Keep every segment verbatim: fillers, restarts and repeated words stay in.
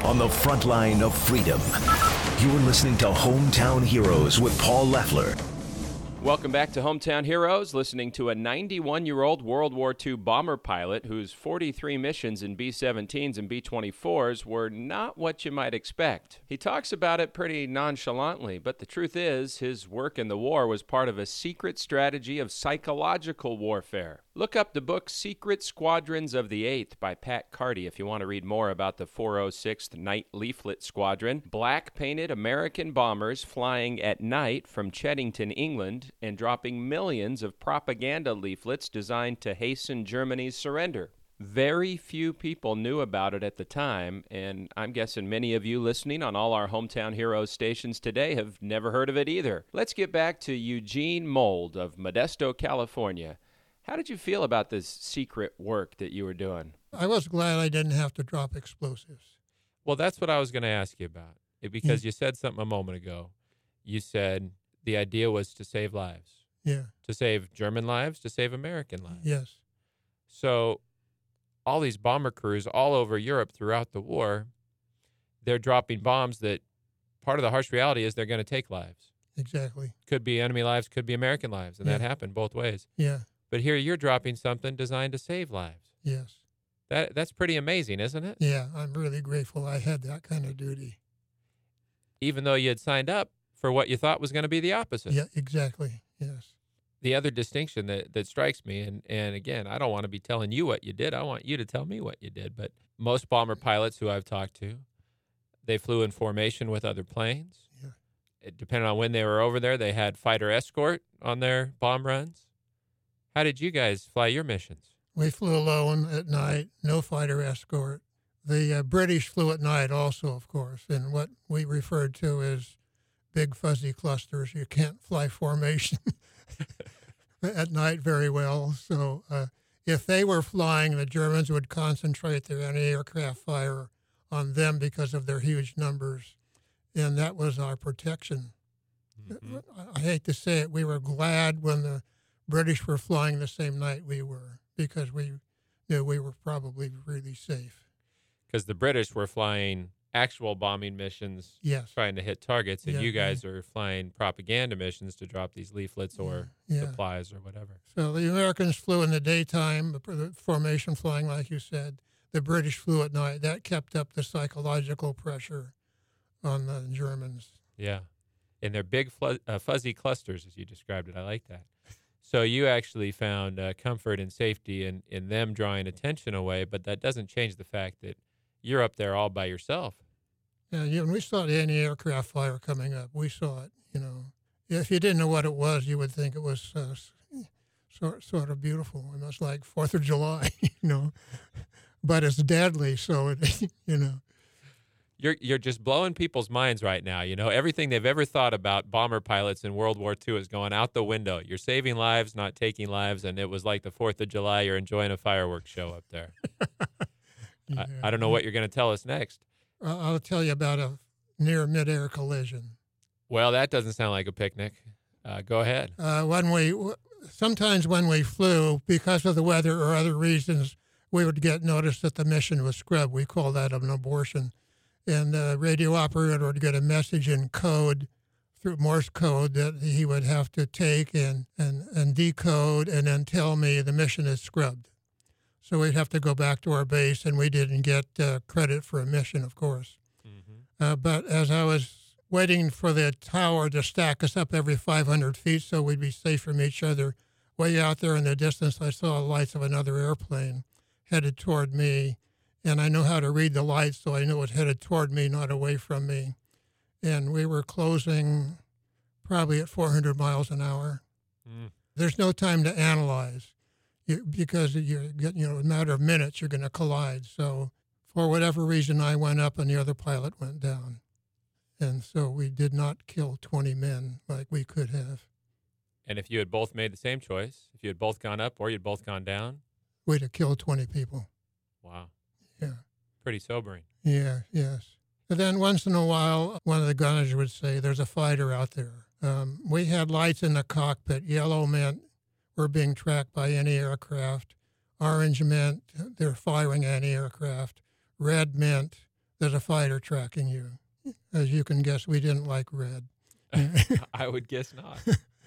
on the front line of freedom. You're listening to Hometown Heroes with Paul Leffler. Welcome back to Hometown Heroes, listening to a ninety-one-year-old World War Two bomber pilot whose forty-three missions in B seventeens and B twenty-fours were not what you might expect. He talks about it pretty nonchalantly, but the truth is his work in the war was part of a secret strategy of psychological warfare. Look up the book Secret Squadrons of the eighth by Pat Carty if you want to read more about the four oh sixth Night Leaflet Squadron, black-painted American bombers flying at night from Cheddington, England, and dropping millions of propaganda leaflets designed to hasten Germany's surrender. Very few people knew about it at the time, and I'm guessing many of you listening on all our Hometown Heroes stations today have never heard of it either. Let's get back to Eugene Mold of Modesto, California. How did you feel about this secret work that you were doing? I was glad I didn't have to drop explosives. Well, that's what I was going to ask you about, because you said something a moment ago. You said the idea was to save lives. Yeah. To save German lives, to save American lives. Yes. So all these bomber crews all over Europe throughout the war, they're dropping bombs that part of the harsh reality is they're going to take lives. Exactly. Could be enemy lives, could be American lives, and yeah. that happened both ways. Yeah. But here you're dropping something designed to save lives. Yes. That That's pretty amazing, isn't it? Yeah, I'm really grateful I had that kind of duty. Even though you had signed up for what you thought was going to be the opposite. Yeah, exactly. Yes. The other distinction that, that strikes me, and, and again, I don't want to be telling you what you did. I want you to tell me what you did. But most bomber pilots who I've talked to, they flew in formation with other planes. Yeah. It, depending on when they were over there, they had fighter escort on their bomb runs. How did you guys fly your missions? We flew alone at night, no fighter escort. The uh, British flew at night also, of course, in what we referred to as big fuzzy clusters. You can't fly formation at night very well. So uh, if they were flying, the Germans would concentrate their anti-aircraft fire on them because of their huge numbers, and that was our protection. Mm-hmm. I hate to say it, we were glad when the British were flying the same night we were, because we knew we were probably really safe. Because the British were flying actual bombing missions, yes. trying to hit targets, and yeah, you guys yeah. are flying propaganda missions to drop these leaflets or yeah. supplies or whatever. So the Americans flew in the daytime, the formation flying, like you said. The British flew at night. That kept up the psychological pressure on the Germans. Yeah. And they're big flu- uh, fuzzy clusters, as you described it. I like that. So you actually found uh, comfort and safety in, in them drawing attention away, but that doesn't change the fact that you're up there all by yourself. Yeah, you know, we saw the anti-aircraft fire coming up. We saw it, you know. If you didn't know what it was, you would think it was uh, sort, sort of beautiful. It was like fourth of July, you know. But it's deadly, so, it, you know. You're you're just blowing people's minds right now. You know, everything they've ever thought about bomber pilots in World War Two is going out the window. You're saving lives, not taking lives, and it was like the fourth of July. You're enjoying a fireworks show up there. yeah. I, I don't know what you're going to tell us next. I'll tell you about a near midair collision. Well, that doesn't sound like a picnic. Uh, go ahead. Uh, when we sometimes when we flew, because of the weather or other reasons, we would get notice that the mission was scrubbed. We call that an abortion. And the radio operator would get a message in code, through Morse code, that he would have to take and, and, and decode and then tell me the mission is scrubbed. So we'd have to go back to our base, and we didn't get uh, credit for a mission, of course. Mm-hmm. Uh, but as I was waiting for the tower to stack us up every five hundred feet so we'd be safe from each other, way out there in the distance, I saw the lights of another airplane headed toward me. And I know how to read the lights, so I knew it headed toward me, not away from me. And we were closing probably at four hundred miles an hour. Mm. There's no time to analyze you, because you're, you know, in a matter of minutes, you're going to collide. So for whatever reason, I went up and the other pilot went down. And so we did not kill twenty men like we could have. And if you had both made the same choice, if you had both gone up or you'd both gone down? We'd have killed twenty people. Wow. Yeah. Pretty sobering. Yeah, yes. And then once in a while, one of the gunners would say, there's a fighter out there. Um, we had lights in the cockpit. Yellow meant we're being tracked by anti-aircraft. Orange meant they're firing anti-aircraft. Red meant there's a fighter tracking you. As you can guess, we didn't like red. I would guess not.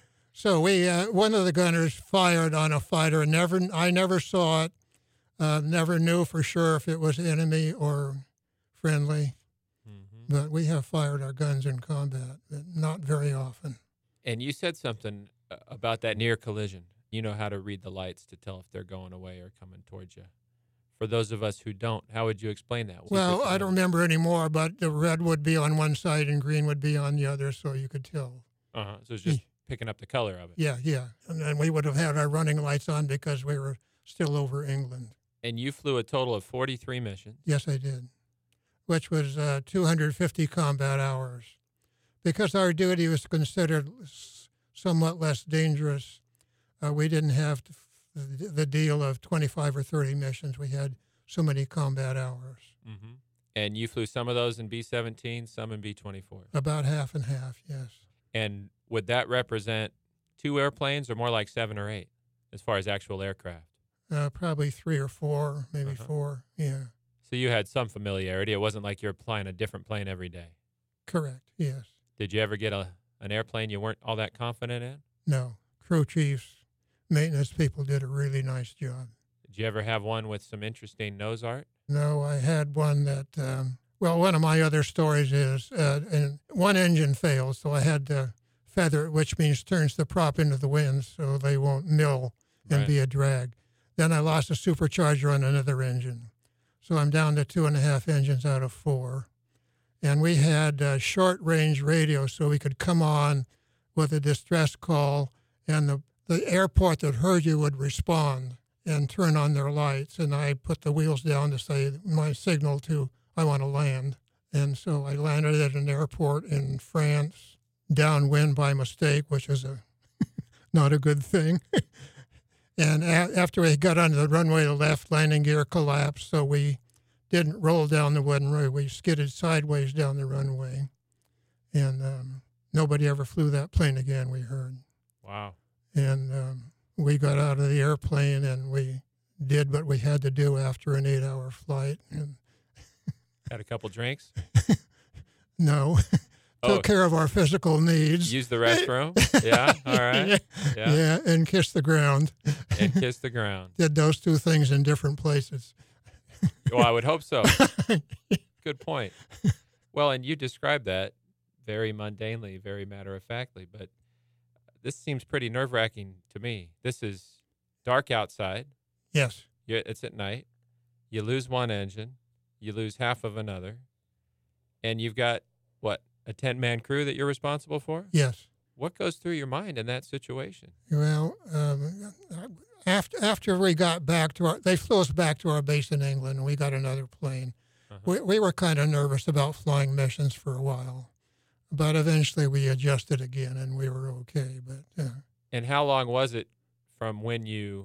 So we, uh, one of the gunners fired on a fighter. Never, I never saw it. Uh, never knew for sure if it was enemy or friendly. Mm-hmm. But we have fired our guns in combat, but not very often. And you said something about that near collision. You know how to read the lights to tell if they're going away or coming towards you. For those of us who don't, how would you explain that? Well, I don't remember anymore, but the red would be on one side and green would be on the other, so you could tell. Uh-huh. So it's just picking up the color of it. Yeah, yeah. And then we would have had our running lights on because we were still over England. And you flew a total of forty-three missions. Yes, I did, which was uh, two hundred fifty combat hours. Because our duty was considered somewhat less dangerous, uh, we didn't have to the, the deal of twenty-five or thirty missions. We had so many combat hours. Mm-hmm. And you flew some of those in B seventeen, some in B twenty-four? About half and half, yes. And would that represent two airplanes or more like seven or eight as far as actual aircraft? Uh, probably three or four, maybe uh-huh. four, yeah. So you had some familiarity. It wasn't like you're flying a different plane every day. Correct, yes. Did you ever get a an airplane you weren't all that confident in? No. Crew chiefs, maintenance people did a really nice job. Did you ever have one with some interesting nose art? No, I had one that, um, well, one of my other stories is uh, and one engine failed, so I had to feather it, which means turns the prop into the wind so they won't mill and right. be a drag. Then I lost a supercharger on another engine. So I'm down to two and a half engines out of four. And we had uh, short-range radio so we could come on with a distress call, and the, the airport that heard you would respond and turn on their lights. And I put the wheels down to say my signal to, I want to land. And so I landed at an airport in France, downwind by mistake, which is a not a good thing. And a- after we got onto the runway, the left landing gear collapsed, so we didn't roll down the runway. We skidded sideways down the runway. And um, nobody ever flew that plane again, we heard. Wow. And um, we got out of the airplane, and we did what we had to do after an eight-hour flight. And had a couple drinks? No. Oh. Took care of our physical needs. Use the restroom? Yeah, all right. Yeah. Yeah. yeah, and kiss the ground. And kiss the ground. Did those two things in different places. Well, I would hope so. Good point. Well, and you described that very mundanely, very matter-of-factly, but this seems pretty nerve-wracking to me. This is dark outside. Yes. You- It's at night. You lose one engine. You lose half of another. And you've got, what, a ten-man crew that you're responsible for? Yes. What goes through your mind in that situation? Well, um, after after we got back to our, they flew us back to our base in England, and we got another plane. Uh-huh. We we were kind of nervous about flying missions for a while, but eventually we adjusted again, and we were okay. But uh, And how long was it from when you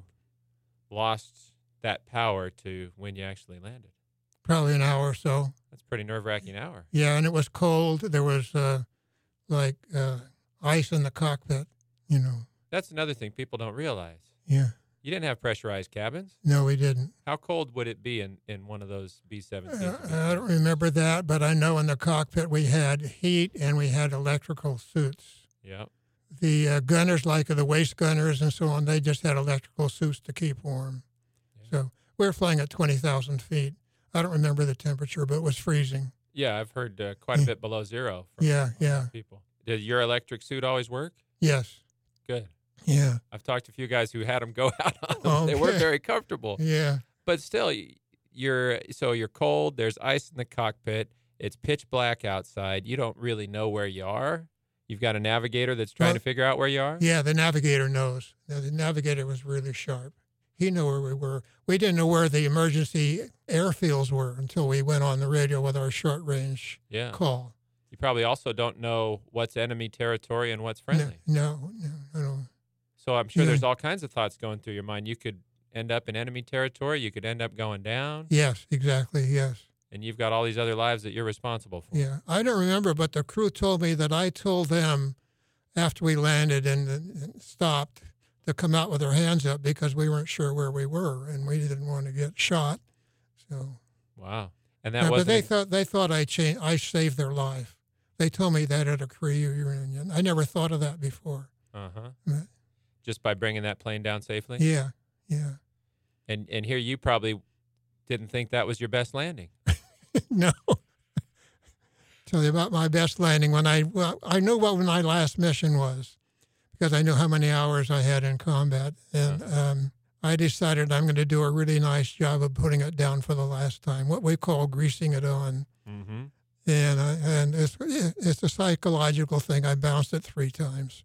lost that power to when you actually landed? probably an hour or so. That's a pretty nerve-wracking hour. Yeah, and it was cold. There was uh, like uh, ice in the cockpit. You know. That's another thing people don't realize. Yeah. You didn't have pressurized cabins. No, we didn't. How cold would it be in, in one of those B seventeens? Uh, I don't remember that, but I know in the cockpit we had heat and we had electrical suits. Yeah. The uh, gunners, like the waist gunners and so on, they just had electrical suits to keep warm. Yeah. So we were flying at twenty thousand feet. I don't remember the temperature, but it was freezing. Yeah, I've heard uh, quite a bit below zero from Yeah, from yeah. people. Did your electric suit always work? Yes. Good. Yeah. I've talked to a few guys who had them go out on them. They weren't Okay. very comfortable. Yeah. But still, y- you're so you're cold. There's ice in the cockpit. It's pitch black outside. You don't really know where you are. You've got a navigator that's trying Well, to figure out where you are. Yeah, the navigator knows. Now, the navigator was really sharp. He knew where we were. We didn't know where the emergency airfields were until we went on the radio with our short range Yeah. call. You probably also don't know what's enemy territory and what's No, friendly. no, no, I don't. So I'm sure Yeah. there's all kinds of thoughts going through your mind. You could end up in enemy territory. You could end up going down. Yes, exactly, yes. And you've got all these other lives that you're responsible for. Yeah, I don't remember, but the crew told me that I told them after we landed and, and stopped to come out with our hands up because we weren't sure where we were and we didn't want to get shot. So, Wow. And that Uh, but wasn't they in- thought they thought I changed. I saved their life. They told me that at a crew reunion. I never thought of that before. uh-huh. But, Just by bringing that plane down safely? yeah, yeah. And and here you probably didn't think that was your best landing. No. Tell you about my best landing when I well, I knew what my last mission was because I knew how many hours I had in combat, and um, I decided I'm going to do a really nice job of putting it down for the last time, what we call greasing it on. Mm-hmm. And I, and it's it's a psychological thing. I bounced it three times.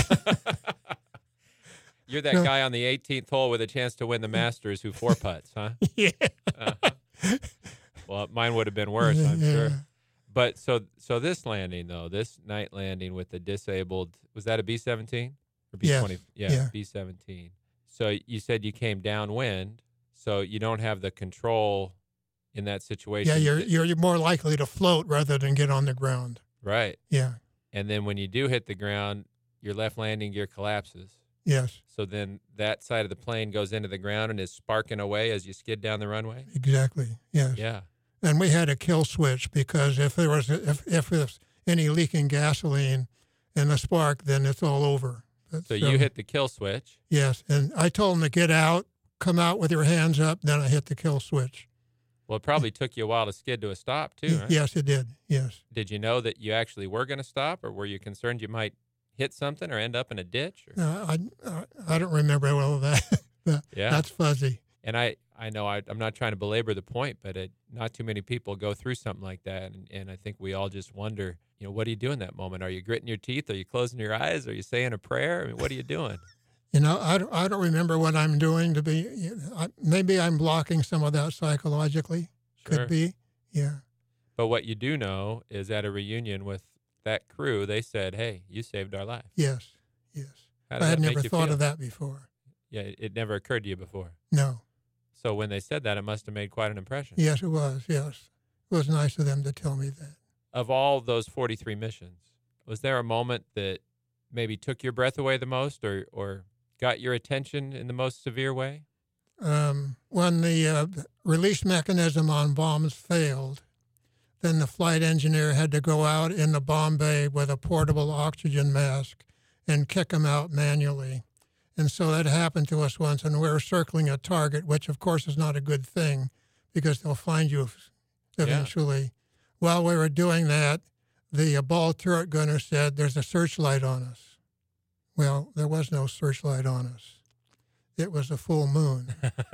You're that No. guy on the eighteenth hole with a chance to win the Masters who four putts, huh? Yeah. Uh-huh. Well, mine would have been worse, I'm Yeah. sure. But so so this landing though, this night landing with the disabled, was that a B seventeen or B twenty? Yes. Yeah, Yeah. B seventeen. So you said you came downwind, so you don't have the control in that situation. Yeah, you're that- you're you're more likely to float rather than get on the ground. right. Yeah. And then when you do hit the ground, your left landing gear collapses. Yes. So then that side of the plane goes into the ground and is sparking away as you skid down the runway. Exactly. Yes. Yeah. And we had a kill switch because if there was if if there's any leaking gasoline in the spark, then it's all over. But So you hit the kill switch. Yes, and I told them to get out, come out with your hands up. Then I hit the kill switch. Well, it probably took you a while to skid to a stop too, right? Yes, it did. Yes. Did you know that you actually were going to stop, or were you concerned you might hit something or end up in a ditch? Or? Uh, I I I don't remember all of that. But Yeah. That's fuzzy. And I, I know I, I'm not trying to belabor the point, but it, not too many people go through something like that. And, and I think we all just wonder, you know, what do you do in that moment? Are you gritting your teeth? Are you closing your eyes? Are you saying a prayer? I mean, what are you doing? You know, I don't, I don't remember what I'm doing to be. You know, I, maybe I'm blocking some of that psychologically. Sure. Could be. Yeah. But what you do know is at a reunion with that crew, they said, hey, you saved our life. Yes. Yes. How did I had that make never you thought feel? of that before. Yeah, it, it never occurred to you before. No. So when they said that, it must have made quite an impression. Yes, it was. Yes. It was nice of them to tell me that. Of all those forty-three missions, was there a moment that maybe took your breath away the most, or, or got your attention in the most severe way? Um, when the uh, release mechanism on bombs failed, then the flight engineer had to go out in the bomb bay with a portable oxygen mask and kick them out manually. And so that happened to us once, and we were circling a target, which of course is not a good thing because they'll find you eventually. While we were doing that, the uh, ball turret gunner said, "There's a searchlight on us." Well, there was no searchlight on us. It was a full moon.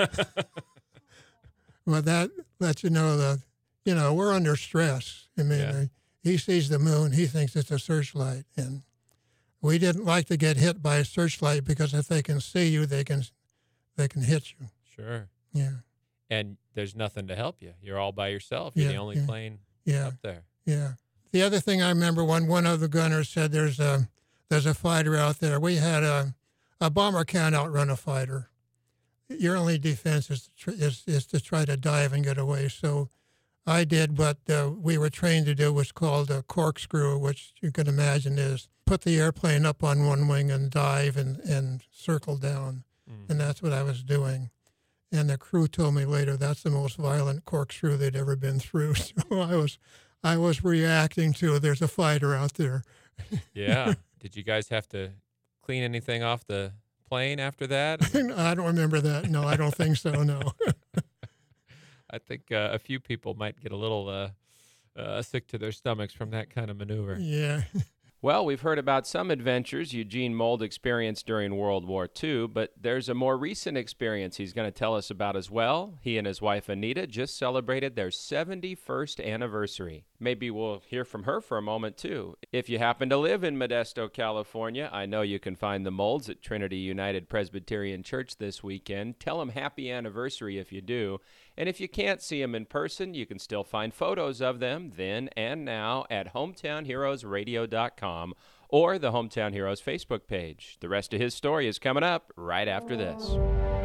Well, that lets you know that, you know, we're under stress. I mean, Yeah. uh, he sees the moon, he thinks it's a searchlight. And we didn't like to get hit by a searchlight because if they can see you, they can they can hit you. Sure. Yeah, And there's nothing to help you. You're all by yourself. You're the Yeah, only yeah. plane yeah, up there. yeah. The other thing I remember when one of the gunners said there's a, there's a fighter out there. We had a, a bomber can't outrun a fighter. Your only defense is to, tr- is, is to try to dive and get away. So I did what uh, we were trained to do, was called a corkscrew, which you can imagine is put the airplane up on one wing and dive and, and circle down. Mm. And that's what I was doing. And the crew told me later that's the most violent corkscrew they'd ever been through. So I was, I was reacting to there's a fighter out there. Yeah. Did you guys have to clean anything off the plane after that? I don't remember that. No, I don't think so. No. I think uh, a few people might get a little uh, uh, sick to their stomachs from that kind of maneuver. Yeah. Well, we've heard about some adventures Eugene Mold experienced during World War Two, but there's a more recent experience he's going to tell us about as well. He and his wife Anita just celebrated their seventy-first anniversary. Maybe we'll hear from her for a moment, too. If you happen to live in Modesto, California, I know you can find the Molds at Trinity United Presbyterian Church this weekend. Tell them happy anniversary if you do. And if you can't see them in person, you can still find photos of them then and now at hometown heroes radio dot com or the Hometown Heroes Facebook page. The rest of his story is coming up right after this.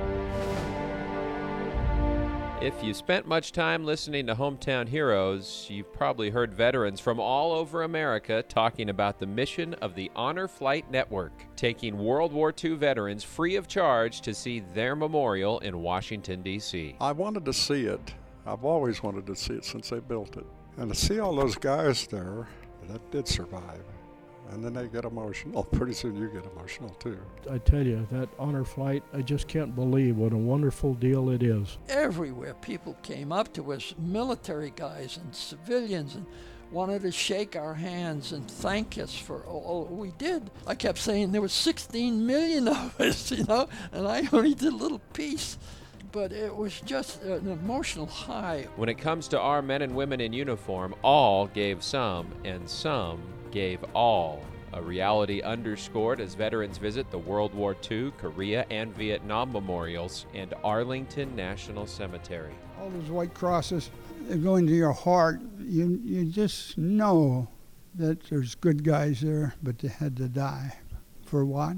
If you spent much time listening to Hometown Heroes, you've probably heard veterans from all over America talking about the mission of the Honor Flight Network, taking World War Two veterans free of charge to see their memorial in Washington, D C I wanted to see it. Uh, I've always wanted to see it since they built it. And to see all those guys there that did survive, and then they get emotional. Pretty soon you get emotional too. I tell you, that honor flight, I just can't believe what a wonderful deal it is. Everywhere people came up to us, military guys and civilians, and wanted to shake our hands and thank us for all we did. I kept saying there were sixteen million of us, you know, and I only did a little piece. But it was just an emotional high. When it comes to our men and women in uniform, all gave some, and some gave all. A reality underscored as veterans visit the World War Two, Korea, and Vietnam memorials and Arlington National Cemetery. All those white crosses, they go into your heart. You, you just know that there's good guys there, but they had to die. For what?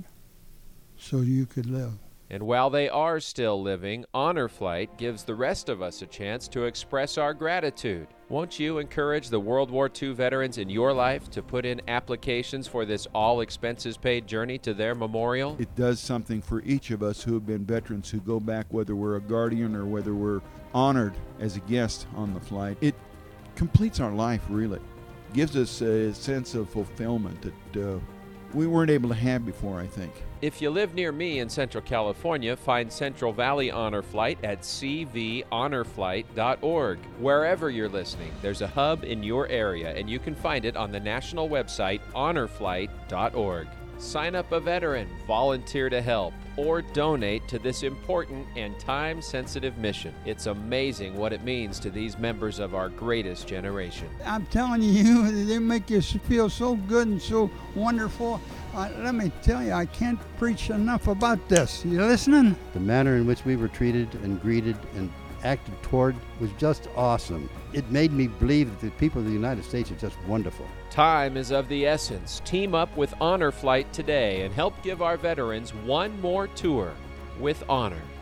So you could live. And while they are still living, Honor Flight gives the rest of us a chance to express our gratitude. Won't you encourage the World War Two veterans in your life to put in applications for this all-expenses-paid journey to their memorial? It does something for each of us who have been veterans who go back, whether we're a guardian or whether we're honored as a guest on the flight. It completes our life, really. Gives us a sense of fulfillment that uh, we weren't able to have before, I think. If you live near me in Central California, find Central Valley Honor Flight at c v honor flight dot org. Wherever you're listening, there's a hub in your area, and you can find it on the national website honor flight dot org. Sign up a veteran, volunteer to help, or donate to this important and time-sensitive mission. It's amazing what it means to these members of our greatest generation. I'm telling you, they make you feel so good and so wonderful. Uh, let me tell you, I can't preach enough about this. You listening? The manner in which we were treated and greeted and acted toward was just awesome. It made me believe that the people of the United States are just wonderful. Time is of the essence. Team up with Honor Flight today and help give our veterans one more tour with honor.